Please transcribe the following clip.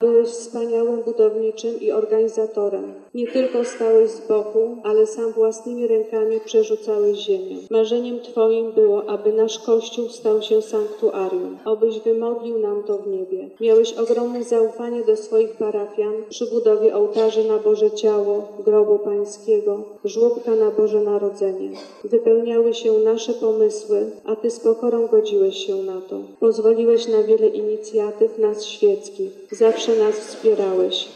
byłeś wspaniałym budowniczym i organizatorem. Nie tylko stałeś z boku, ale sam własnymi rękami przerzucałeś ziemię. Marzeniem Twoim było, aby nasz Kościół stał się sanktuarium. Obyś wymodlił nam to w niebie. Miałeś ogromne zaufanie do swoich parafian przy budowie ołtarzy na Boże Ciało, grobu Pańskiego, żłobka na Boże Narodzenie. Wypełniały się nasze pomysły, a Ty z pokorą godziłeś się na to. Pozwoliłeś na wiele inicjatyw nas świeckich. Zawsze nas wspierałeś.